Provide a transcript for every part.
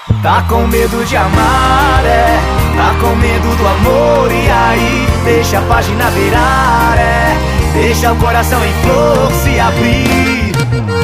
Tá com medo de amar, é. Tá com medo do amor, e aí deixa a página virar, é. Deixa o coração em flor se abrir.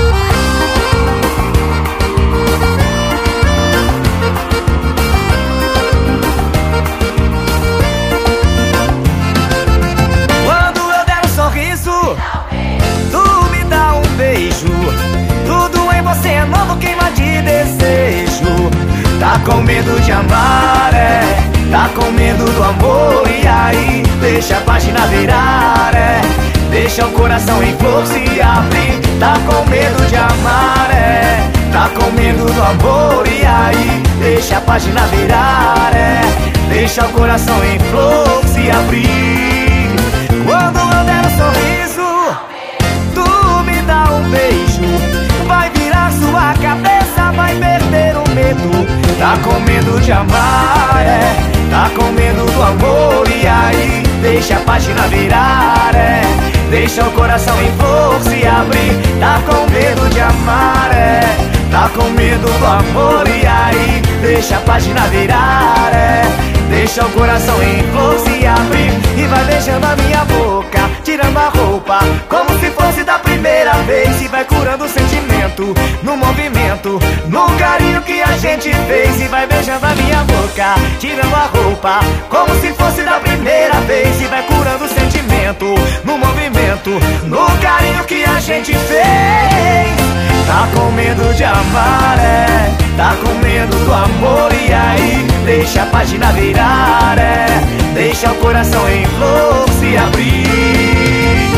Quando eu der um sorriso, tu me dá um beijo. Tudo em você é novo, queima de desejo. Tá com medo de amar, é. Tá com medo do amor, e aí deixa a página virar, é. Deixa o coração em flor se abrir. Tá com medo de amar, é. Tá com medo do amor, e aí deixa a página virar, é. Deixa o coração em flor se abrir. Quando eu der um sorriso, tu me dá um beijo. Vai virar sua cabeça, vai perder o medo. Tá com medo de amar, é. Tá com medo do amor, e aí deixa a página virar, é. Deixa o coração em flor se abrir. Tá com medo de amar, é. Tá com medo do amor, e aí deixa a página virar, é. Deixa o coração em flor se abrir. E vai beijando a minha boca, tirando a roupa, como se fosse da primeira vez. E vai curando o sentimento, no movimento, no carinho que a gente fez. E vai beijando a minha boca, tirando a roupa, como se fosse da primeira vez. E vai curando o sentimento, no movimento, no carinho que a gente fez. Tá com medo de amar, é. Tá com medo do amor, e aí deixa a página virar, é. Deixa o coração em flor se abrir.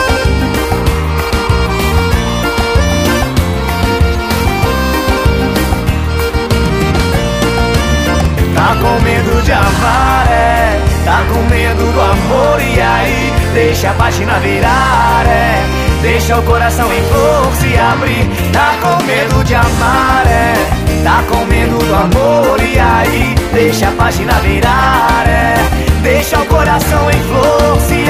Tá com medo de amar, é. Tá com medo do amor, e aí deixa a página virar, é. Deixa o coração em flor se abrir. Tá com medo de amar, é. Tá com medo do amor, e aí deixa a página virar, é. Deixa o coração em flor se